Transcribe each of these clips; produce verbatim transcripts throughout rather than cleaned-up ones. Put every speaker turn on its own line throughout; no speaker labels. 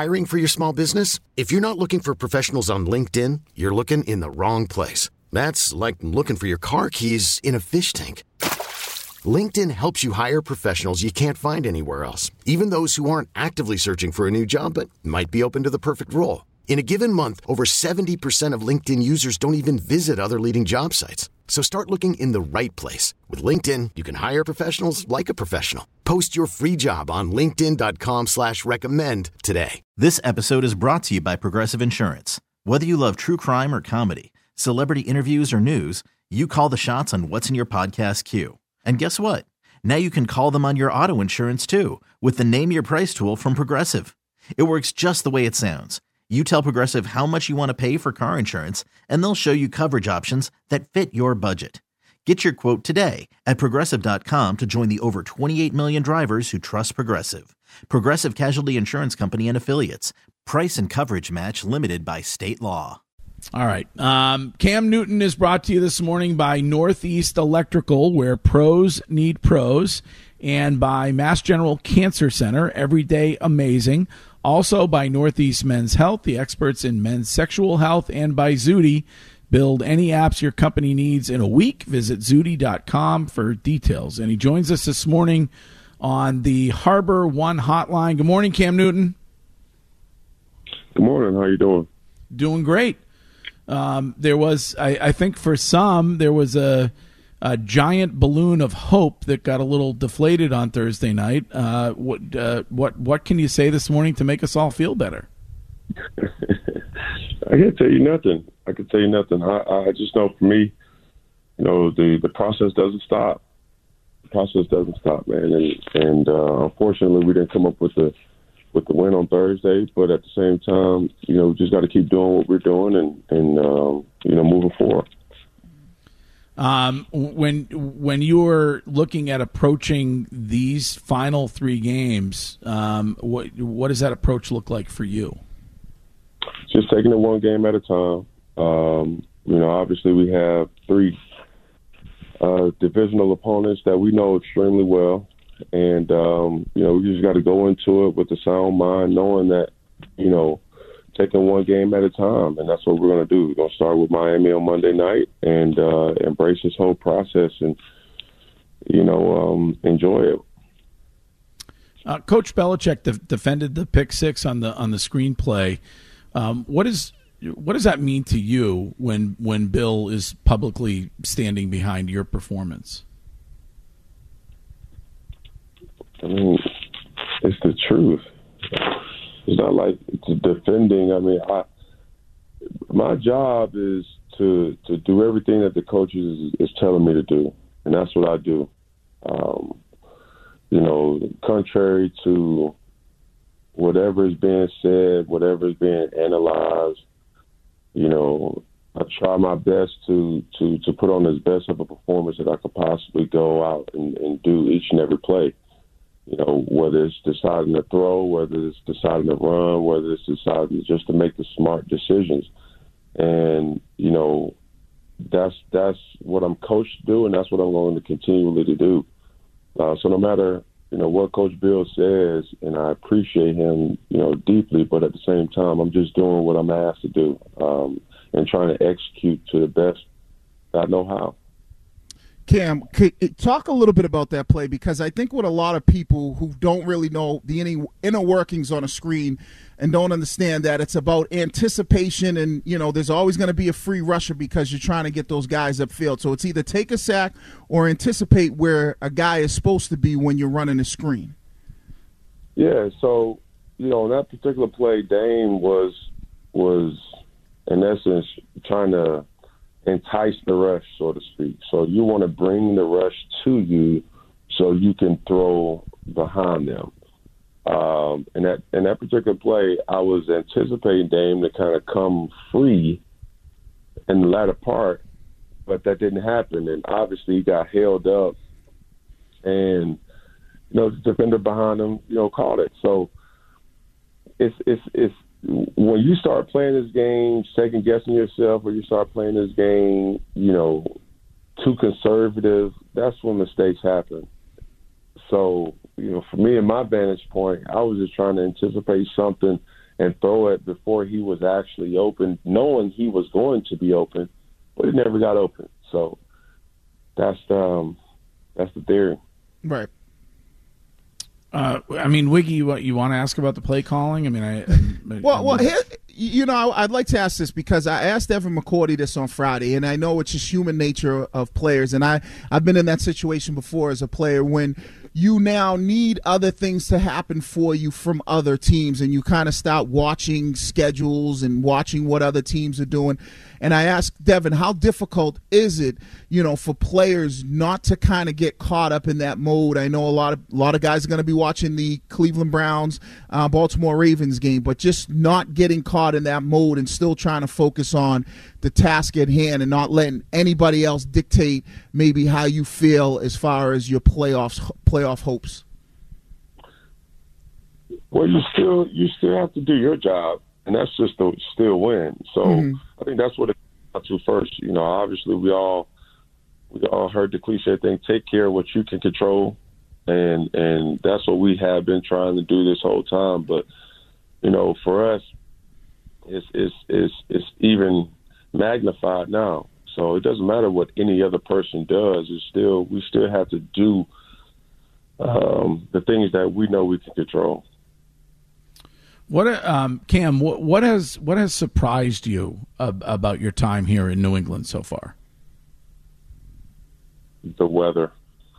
Hiring for your small business? If you're not looking for professionals on LinkedIn, you're looking in the wrong place. That's like looking for your car keys in a fish tank. LinkedIn helps you hire professionals you can't find anywhere else, even those who aren't actively searching for a new job but might be open to the perfect role. In a given month, over seventy percent of LinkedIn users don't even visit other leading job sites. So start looking in the right place. With LinkedIn, you can hire professionals like a professional. Post your free job on linkedin dot com slash recommend today.
This episode is brought to you by Progressive Insurance. Whether you love true crime or comedy, celebrity interviews or news, you call the shots on what's in your podcast queue. And guess what? Now you can call them on your auto insurance too with the Name Your Price tool from Progressive. It works just the way it sounds. You tell Progressive how much you want to pay for car insurance, and they'll show you coverage options that fit your budget. Get your quote today at Progressive dot com to join the over twenty-eight million drivers who trust Progressive. Progressive Casualty Insurance Company and Affiliates. Price and coverage match limited by state law.
All right. Um, Cam Newton is brought to you this morning by Northeast Electrical, where pros need pros, and by Mass General Cancer Center, Everyday Amazing. Also by Northeast Men's Health, the experts in men's sexual health, and by Zudy. Build any apps your company needs in a week. Visit zudy dot com for details. And he joins us this morning on the Harbor One hotline. Good morning, Cam Newton.
Good morning. How you doing?
Doing great. Um, there was, I, I think for some, there was a, a giant balloon of hope that got a little deflated on Thursday night. Uh, what, uh, what, what can you say this morning to make us all feel better?
I can't tell you nothing. I can tell you nothing. I, I just know for me, you know, the, the process doesn't stop. The process doesn't stop, man. And, and uh, unfortunately, we didn't come up with the with the win on Thursday. But at the same time, you know, we just got to keep doing what we're doing and, and um, you know, moving forward.
Um, when when you were looking at approaching these final three games, um, what what does that approach look like for you?
Just taking it one game at a time. Um, you know, obviously we have three uh, divisional opponents that we know extremely well. And, um, you know, we just got to go into it with a sound mind, knowing that, you know, taking one game at a time. And that's what we're going to do. We're going to start with Miami on Monday night and uh, embrace this whole process and, you know, um, enjoy it.
Uh, Coach Belichick de- defended the pick six on the on the screenplay. Um, what is what does that mean to you when when Bill is publicly standing behind your performance?
I mean, it's the truth. It's not like it's defending. I mean, I my job is to to do everything that the coaches is, is telling me to do, and that's what I do. Um, you know, contrary to whatever is being said, whatever is being analyzed, you know, I try my best to, to, to put on as best of a performance that I could possibly go out and, and do each and every play. You know, whether it's deciding to throw, whether it's deciding to run, whether it's deciding just to make the smart decisions. And, you know, that's that's what I'm coached to do, and that's what I'm going to continually to do. Uh, so no matter, you know, what Coach Bill says, and I appreciate him, you know, deeply, but at the same time, I'm just doing what I'm asked to do um, and trying to execute to the best that I know how.
Cam, could, talk a little bit about that play, because I think what a lot of people who don't really know the inner, inner workings on a screen and don't understand that it's about anticipation, and, you know, there's always going to be a free rusher because you're trying to get those guys upfield. So it's either take a sack or anticipate where a guy is supposed to be when you're running a screen.
Yeah, so, you know, that particular play, Dame was was in essence trying to entice the rush, so to speak. So you want to bring the rush to you so you can throw behind them. Um, in that in that particular play, I was anticipating Dame to kind of come free in the latter part, but that didn't happen. And obviously he got held up, and, you know, the defender behind him, you know, caught it. So it's it's it's when you start playing this game, second guessing yourself, or you start playing this game, you know, too conservative, that's when mistakes happen. So, you know, for me, in my vantage point, I was just trying to anticipate something and throw it before he was actually open, knowing he was going to be open, but it never got open. So that's um that's the theory.
Right.
Uh, I mean, Wiggy, you, you want to ask about the play calling? I mean, I, I
well,
I,
well, here, you know, I'd like to ask this because I asked Evan McCourty this on Friday, and I know it's just human nature of players, and I I've been in that situation before as a player when you now need other things to happen for you from other teams, and you kind of start watching schedules and watching what other teams are doing. And I asked Devin, how difficult is it, you know, for players not to kind of get caught up in that mode? I know a lot of a lot of guys are going to be watching the Cleveland Browns, uh, Baltimore Ravens game, but just not getting caught in that mode and still trying to focus on the task at hand and not letting anybody else dictate maybe how you feel as far as your playoffs playoff hopes.
Well, you still you still have to do your job, and that's just to still win. So mm-hmm. I think that's what it comes to first. You know, obviously we all we all heard the cliche thing: take care of what you can control, and and that's what we have been trying to do this whole time. But you know, for us, it's it's it's, it's even magnified now. So it doesn't matter what any other person does. It's still we still have to do um, the things that we know we can control.
What, um, Cam? What, what has what has surprised you ab- about your time here in New England so far?
The weather.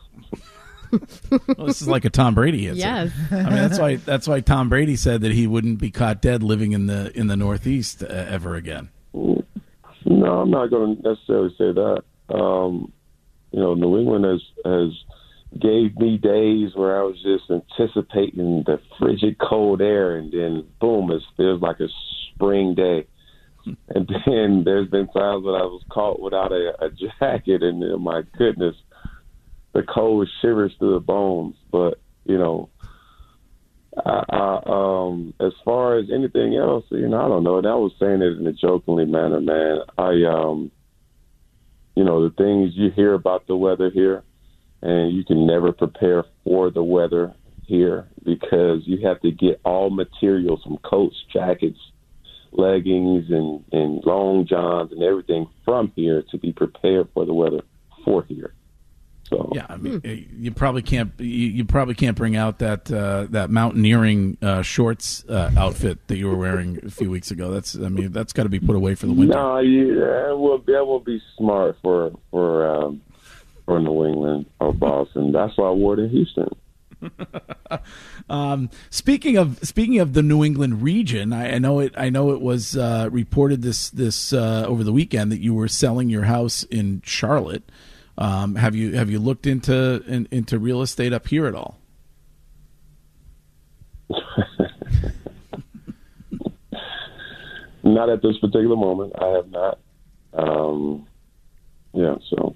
Well, this is like a Tom Brady answer.
Yes.
I mean, that's why that's why Tom Brady said that he wouldn't be caught dead living in the in the Northeast uh, ever again.
No, I'm not going to necessarily say that. Um, you know, New England has has gave me days where I was just anticipating the frigid cold air, and then boom, it feels like a spring day. And then there's been times when I was caught without a, a jacket, and oh my goodness, the cold shivers through the bones. But you know, I, I, um, as far as anything else, you know, I don't know. And I was saying it in a jokingly manner, man. I, um, you know, the things you hear about the weather here. And you can never prepare for the weather here because you have to get all materials from coats, jackets, leggings, and, and long johns and everything from here to be prepared for the weather for here. So
yeah, I mean, hmm. you probably can't you, you probably can't bring out that uh, that mountaineering uh, shorts uh, outfit that you were wearing a few weeks ago. That's I mean, that's got to be put away for the winter.
No, yeah, well, that will be smart for for. Um, or New England or Boston. That's why I wore it in Houston.
um, speaking of speaking of the New England region, I, I know it. I know it was uh, reported this this uh, over the weekend that you were selling your house in Charlotte. Um, have you have you looked into in, into real estate up here at all?
Not at this particular moment. I have not. Um, yeah. So.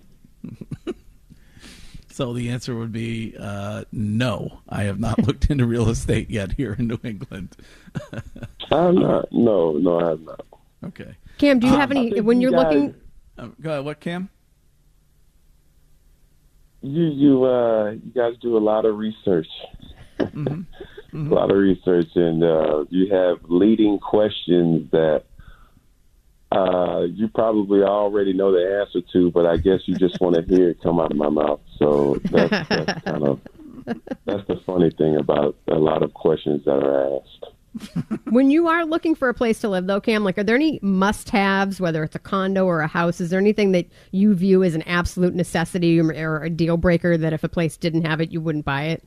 So the answer would be uh, no. I have not looked into real estate yet here in New England.
I'm not. No, no, I have not.
Okay.
Cam, do you have um, any when you're
you guys,
looking?
Uh, go ahead. What, Cam?
You you uh, you guys do a lot of research. Mm-hmm. Mm-hmm. A lot of research, and uh, you have leading questions that. Uh, you probably already know the answer to, but I guess you just want to hear it come out of my mouth. So that's, that's kind of that's the funny thing about a lot of questions that are asked.
When you are looking for a place to live, though, Cam, like, are there any must-haves, whether it's a condo or a house? Is there anything that you view as an absolute necessity or, or a deal breaker that if a place didn't have it, you wouldn't buy it?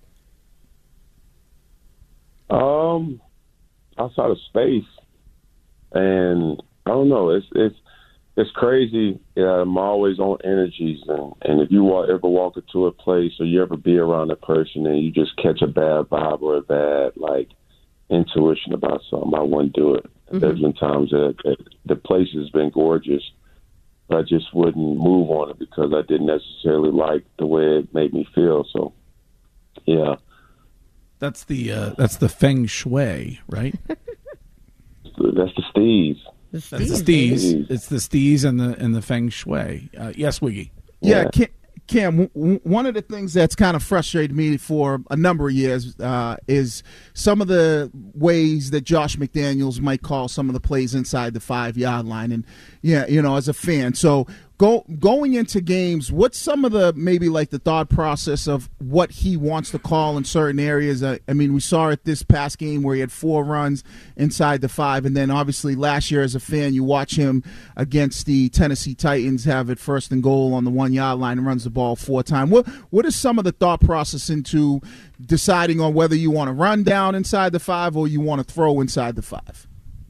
Um, outside of space and. I don't know. It's it's it's crazy. Yeah, I'm always on energies, and, and if you walk, ever walk into a place or you ever be around a person and you just catch a bad vibe or a bad like intuition about something, I wouldn't do it. Mm-hmm. There's been times that, that the place has been gorgeous, but I just wouldn't move on it because I didn't necessarily like the way it made me feel. So, yeah,
that's the uh, that's the feng shui, right?
That's the steez.
The
That's the steez. It's the steez and the and the feng shui. Uh, yes, Wiggy.
Yeah,
yeah.
Cam, w- w- one of the things that's kind of frustrated me for a number of years uh, is some of the ways that Josh McDaniels might call some of the plays inside the five-yard line. And, yeah, you know, as a fan. So go, going into games, what's some of the maybe like the thought process of what he wants to call in certain areas? I, I mean, we saw it this past game where he had four runs inside the five. And then obviously last year as a fan, you watch him against the Tennessee Titans have it first and goal on the one-yard line and runs the ball four times. What What is some of the thought process into deciding on whether you want to run down inside the five or you want to throw inside the five?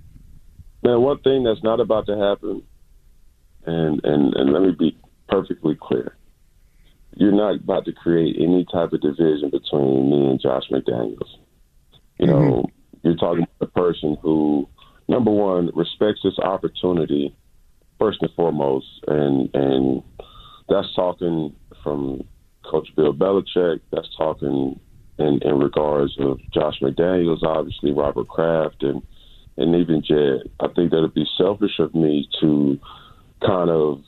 Man, one thing that's not about to happen, and, and, and let me be perfectly clear, you're not about to create any type of division between me and Josh McDaniels. You know, mm-hmm. You're talking about a person who, number one, respects this opportunity first and foremost, and and that's talking from Coach Bill Belichick. That's talking in, in regards of Josh McDaniels, obviously Robert Kraft, and and even Jed. I think that it'd be selfish of me to kind of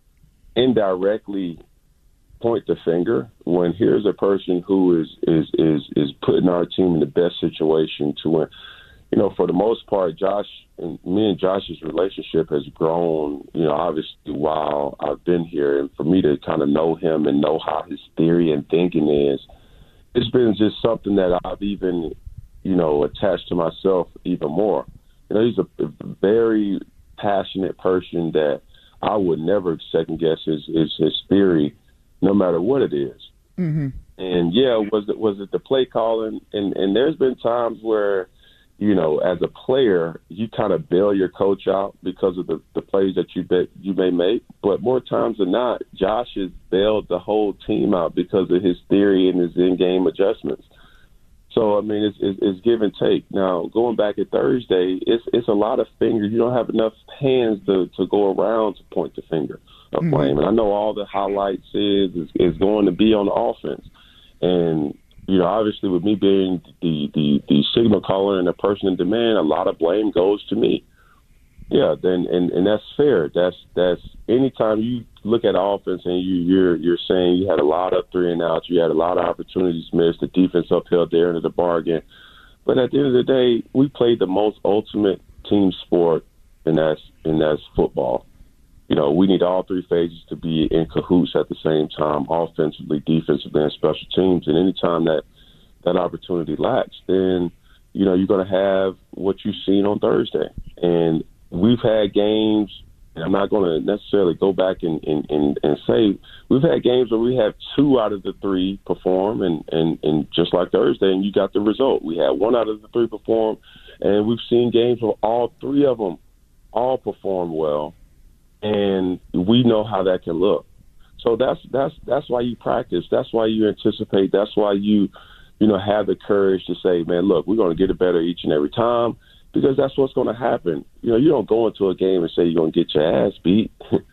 indirectly point the finger when here's a person who is is is is putting our team in the best situation to win. You know, for the most part, Josh and me and Josh's relationship has grown, you know, obviously while I've been here. And for me to kind of know him and know how his theory and thinking is, it's been just something that I've even, you know, attached to myself even more. You know, he's a, a very passionate person that I would never second guess his, his, his theory, no matter what it is. Mm-hmm. And, yeah, was it, was it the play calling? And, and there's been times where, you know, as a player, you kind of bail your coach out because of the, the plays that you bet you may make. But more times than not, Josh has bailed the whole team out because of his theory and his in-game adjustments. So, I mean, it's, it's, it's give and take. Now, going back at Thursday, it's it's a lot of fingers. You don't have enough hands to, to go around to point the finger of blame. Mm-hmm. And I know all the highlights is, is is going to be on the offense. And you know, obviously with me being the, the, the signal caller and the person in demand, a lot of blame goes to me. Yeah, then and, and that's fair. That's that's anytime you look at offense and you, you're you're saying you had a lot of three and outs, you had a lot of opportunities missed, the defense upheld there into the bargain. But at the end of the day, we played the most ultimate team sport, and that's and that's football. You know, we need all three phases to be in cahoots at the same time, offensively, defensively, and special teams. And anytime that that opportunity lacks, then, you know, you're going to have what you've seen on Thursday. And we've had games, and I'm not going to necessarily go back and, and, and, and say, we've had games where we have two out of the three perform, and, and, and just like Thursday, and you got the result. We had one out of the three perform, and we've seen games where all three of them all perform well. And we know how that can look. So that's that's that's why you practice. That's why you anticipate. That's why you, you know, have the courage to say, man, look, we're going to get it better each and every time, because that's what's going to happen. You know, you don't go into a game and say you're going to get your ass beat.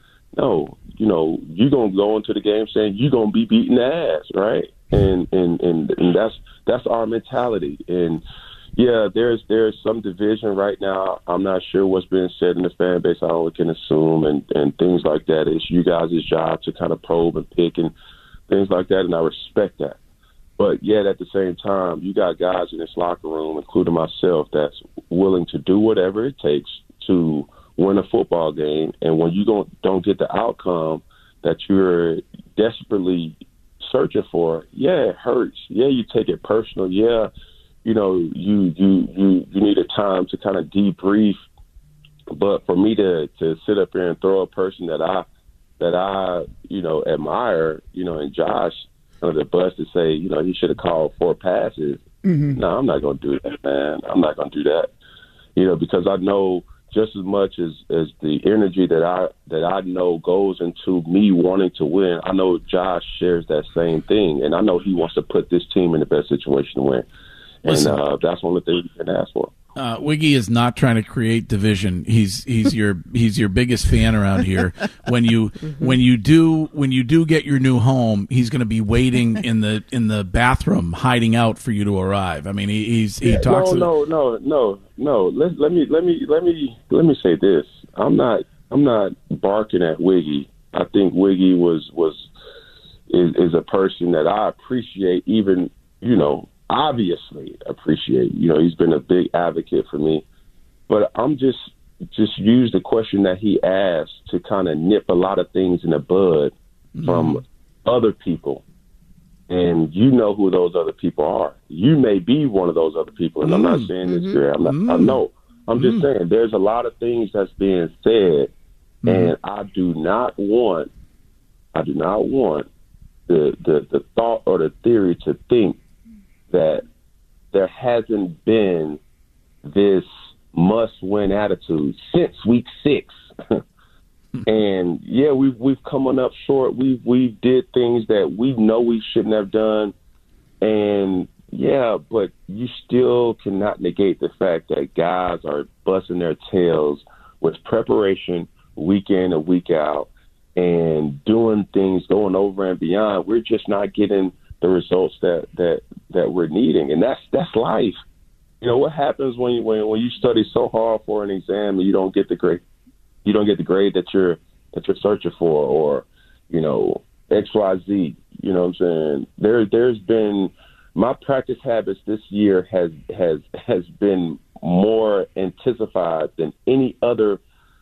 No, you know, you're going to go into the game saying you're going to be beating the ass, right? And and and, and that's that's our mentality. And yeah, there's there's some division right now. I'm not sure what's being said in the fan base. I only can assume, and, and things like that. It's you guys' job to kind of probe and pick and things like that, and I respect that. But yet at the same time, you got guys in this locker room, including myself, that's willing to do whatever it takes to win a football game. And when you don't don't get the outcome that you're desperately searching for, yeah, it hurts. Yeah, you take it personal. Yeah. You know, you, you you you need a time to kind of debrief. But for me to, to sit up here and throw a person that I that I you know admire, you know, and Josh under the bus to say, you know, he should have called four passes. Mm-hmm. No, I'm not going to do that, man. I'm not going to do that. You know, because I know just as much as, as the energy that I that I know goes into me wanting to win. I know Josh shares that same thing, and I know he wants to put this team in the best situation to win. And uh, that's one of the things you can ask for.
Uh, Wiggy is not trying to create division. He's he's your he's your biggest fan around here. When you mm-hmm. when you do when you do get your new home, he's going to be waiting in the in the bathroom, hiding out for you to arrive. I mean, he, he's he
yeah,
talks.
No, no, no, no, no. Let let me let me let me let me say this. I'm not I'm not barking at Wiggy. I think Wiggy was was. is, is a person that I appreciate, even, you know, obviously appreciate. You know, he's been a big advocate for me. But I'm just just use the question that he asked to kind of nip a lot of things in the bud mm-hmm. from other people. And you know who those other people are. You may be one of those other people. And mm-hmm. I'm not saying this here. I'm not, mm-hmm. I know. I'm just mm-hmm. saying there's a lot of things that's being said. Mm-hmm. And I do not want, I do not want the, the, the thought or the theory to think that there hasn't been this must-win attitude since week six. And yeah, we've we've come on up short. We we did things that we know we shouldn't have done, and yeah, but you still cannot negate the fact that guys are busting their tails with preparation week in and week out, and doing things, going over and beyond. We're just not getting the results that that that we're needing, and that's that's life. You know what happens when you when when you study so hard for an exam and you don't get the grade. You don't get the grade that you're that you're searching for, or you know X Y Z. You know what I'm saying? There, there's been my practice habits this year has has has been more intensified than any other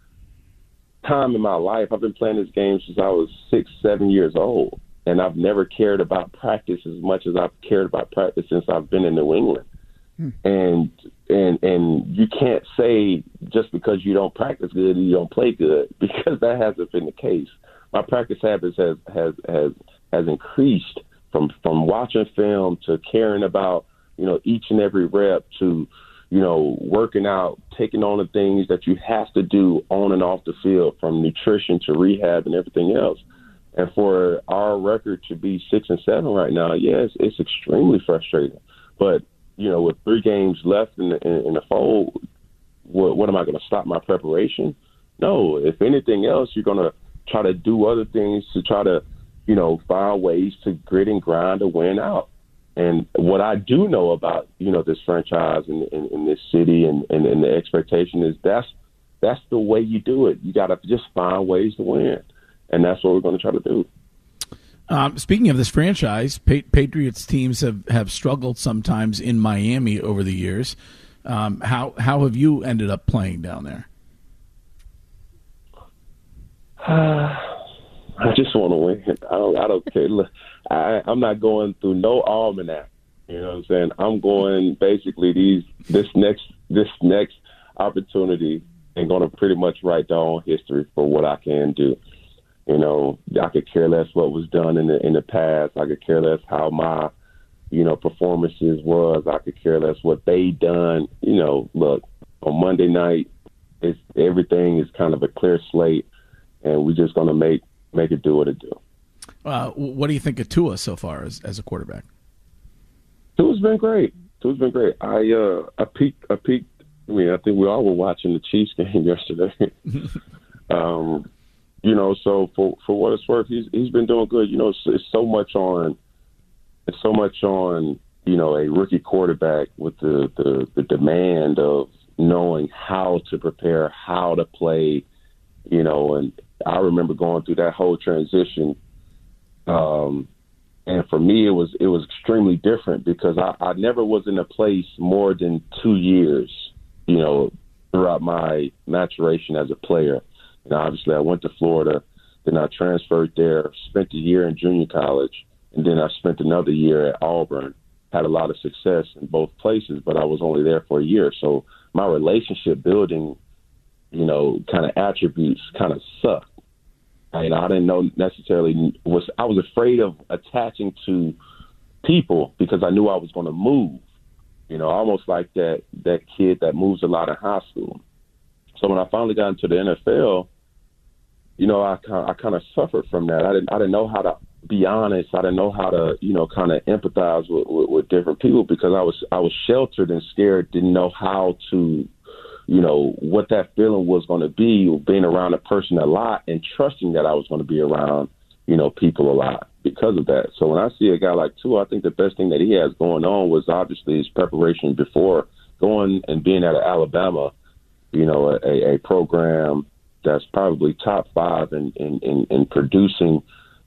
time in my life. I've been playing this game since I was six, seven years old, and I've never cared about practice as much as I've cared about practice since I've been in New England. Hmm. And and and you can't say just because you don't practice good you don't play good, because that hasn't been the case. My practice habits has has has has increased from from watching film to caring about you know each and every rep to you know working out, taking on the things that you have to do on and off the field, from nutrition to rehab and everything else. And for our record to be six and seven right now, yes, it's, it's extremely frustrating. But you know, with three games left in the, in, in the fold, what, what am I going to stop my preparation? No. If anything else, you're going to try to do other things to try to, you know, find ways to grit and grind to win out. And what I do know about, you know, this franchise and in, in, in this city and, and, and the expectation is that's that's the way you do it. You got to just find ways to win. And that's what we're going to try to do.
Um, speaking of this franchise, pa- Patriots teams have, have struggled sometimes in Miami over the years. Um, how how have you ended up playing down there?
Uh, I just want to win. I don't. I don't care. Look, I, I'm not going through no almanac. You know what I'm saying? I'm going basically these this next this next opportunity and going to pretty much write down history for what I can do. You know, I could care less what was done in the in the past. I could care less how my, you know, performances was. I could care less what they done. You know, look, on Monday night, it's everything is kind of a clear slate, and we're just gonna make make it do what it do.
Uh, what do you think of Tua so far as as a quarterback?
Tua's been great. Tua's been great. I uh I peeked I peeked. I mean, I think we all were watching the Chiefs game yesterday. um. You know, so for, for what it's worth, he's he's been doing good. You know, it's, it's so much on, it's so much on, you know, a rookie quarterback with the, the, the demand of knowing how to prepare, how to play, you know. And I remember going through that whole transition, um, and for me, it was it was extremely different because I, I never was in a place more than two years, you know, throughout my maturation as a player. And obviously, I went to Florida, then I transferred there, spent a year in junior college, and then I spent another year at Auburn. Had a lot of success in both places, but I was only there for a year. So my relationship building, you know, kind of attributes kind of sucked. And I didn't know necessarily was I was afraid of attaching to people because I knew I was going to move. You know, almost like that that kid that moves a lot in high school. So when I finally got into the N F L, you know, I I kind of suffered from that. I didn't I didn't know how to be honest. I didn't know how to, you know, kind of empathize with, with, with different people because I was I was sheltered and scared. Didn't know how to, you know, what that feeling was going to be, being around a person a lot and trusting that I was going to be around, you know, people a lot because of that. So when I see a guy like Tua, I think the best thing that he has going on was obviously his preparation before going and being at Alabama. You know, a, a program that's probably top five in, in, in, in producing,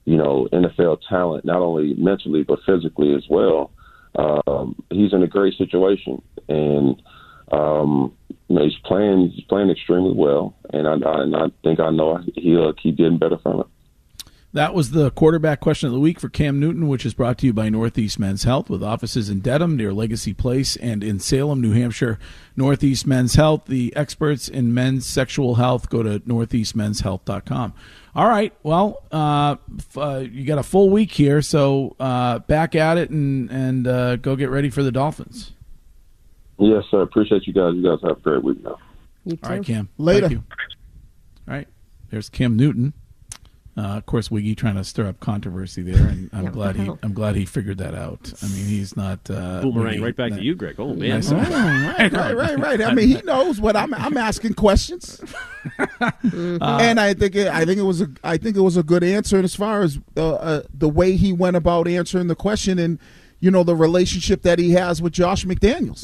you know, N F L talent, not only mentally but physically as well. Um, he's in a great situation, and um, you know, he's playing. He's playing extremely well, and I, I, and I think I know he'll keep getting better from it.
That was the quarterback question of the week for Cam Newton, which is brought to you by Northeast Men's Health, with offices in Dedham near Legacy Place and in Salem, New Hampshire. Northeast Men's Health, the experts in men's sexual health. Go to northeast men's health dot com. All right, well, uh, uh, you got a full week here, so uh, back at it and, and uh, go get ready for the Dolphins.
Yes, sir. Appreciate you guys. You guys have a great week now.
You too.
All right, Cam.
Later.
Thank you. All right, there's Cam Newton. Uh, of course, Wiggy trying to stir up controversy there, and I'm
Yeah,
glad he
well.
I'm glad he figured that out. I mean, he's not uh,
Boomerang
Wiggy,
right back
that-
to you, Greg. Oh, man.
Nice.
Oh, right, right, right, right. I mean, he knows what I'm. I'm asking questions, and I think it, I think it was a I think it was a good answer. And as far as uh, uh, the way he went about answering the question, and you know the relationship that he has with Josh McDaniels.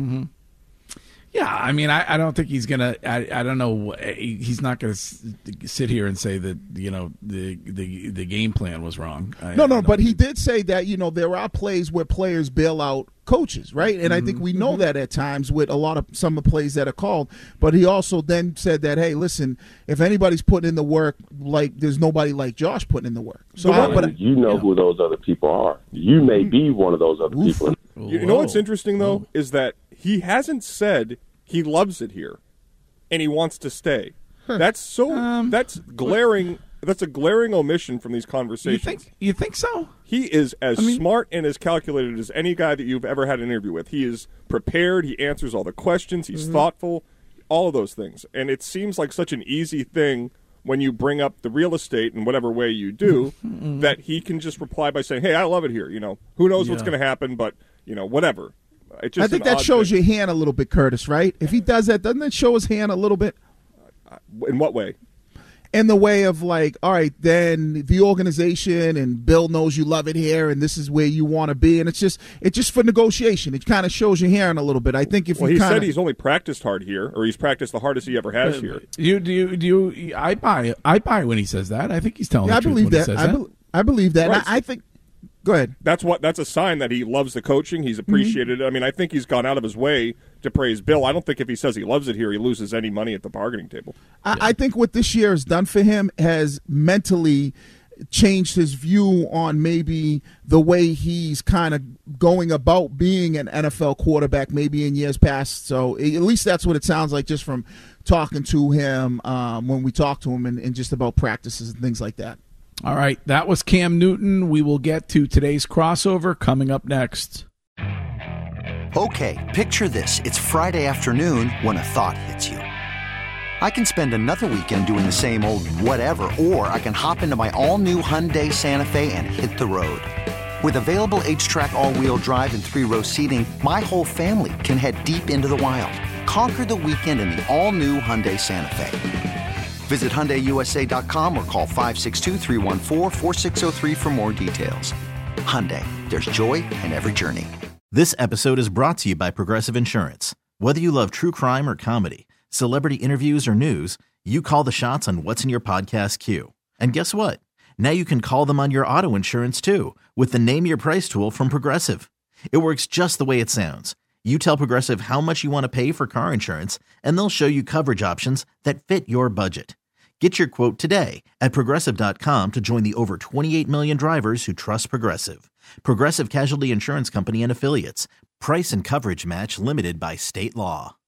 Yeah, I mean, I, I don't think he's gonna. I, I don't know. He's not gonna s- sit here and say that you know the the, the game plan was wrong. I,
No,
I
no,
don't
but he
think-
did say that, you know, there are plays where players bail out coaches, right? And I think we know that at times with a lot of some of the plays that are called. But he also then said that, hey, listen, if anybody's putting in the work, like there's nobody like Josh putting in the work. So, I,
And
but
you know who those other people are. You may be one of those other people.
You know what's
Whoa.
interesting, though, is that he hasn't said he loves it here and he wants to stay. That's so
Um,
that's glaring. That's a glaring omission from these
You
conversations.
think? You think so?
He is as
I mean-
smart and as calculated as any guy that you've ever had an interview with. He is prepared. He answers all the questions. He's thoughtful. All of those things. And it seems like such an easy thing when you bring up the real estate in whatever way you do that he can just reply by saying, hey, I love it here. You know, who knows what's
Yeah.
going to happen, but, you know, whatever. It's just
I think
an
that
odd
shows
thing.
your hand a little bit, Curtis, right? If he does that, doesn't that show his hand a little bit?
In what way?
In the way of like, all right, then the organization and Bill knows you love it here, and this is where you want to be, and it's just it's just for negotiation. It kind of shows your hand a little bit. I think if
Well,
you
he
kinda,
said he's only practiced hard here, or he's practiced the hardest he ever has here.
You do you do you? I buy I buy when he says that. I think he's telling
yeah, I
the truth
believe
when
that.
he says
I,
that.
be, I believe that. And
Right.
I, I think. Go ahead.
That's what. That's a sign that he loves the coaching. He's
Mm-hmm.
appreciated it. I mean, I think he's gone out of his way to praise Bill. I don't think if he says he loves it here, he loses any money at the bargaining table.
I, I think what this year has done for him has mentally changed his view on maybe the way he's kind of going about being an N F L quarterback maybe in years past. So at least that's what it sounds like just from talking to him um, when we talk to him and, and just about practices and things like that.
All right, that was Cam Newton. We will get to today's crossover coming up next.
Okay, picture this. It's Friday afternoon when a thought hits you. I can spend another weekend doing the same old whatever, or I can hop into my all-new Hyundai Santa Fe and hit the road. With available H-Track all-wheel drive and three-row seating, my whole family can head deep into the wild. Conquer the weekend in the all-new Hyundai Santa Fe. Visit Hyundai U S A dot com or call five six two, three one four, four six zero three for more details. Hyundai, there's joy in every journey.
This episode is brought to you by Progressive Insurance. Whether you love true crime or comedy, celebrity interviews or news, you call the shots on what's in your podcast queue. And guess what? Now you can call them on your auto insurance too with the Name Your Price tool from Progressive. It works just the way it sounds. You tell Progressive how much you want to pay for car insurance, and they'll show you coverage options that fit your budget. Get your quote today at Progressive dot com to join the over twenty-eight million drivers who trust Progressive. Progressive Casualty Insurance Company and Affiliates. Price and coverage match limited by state law.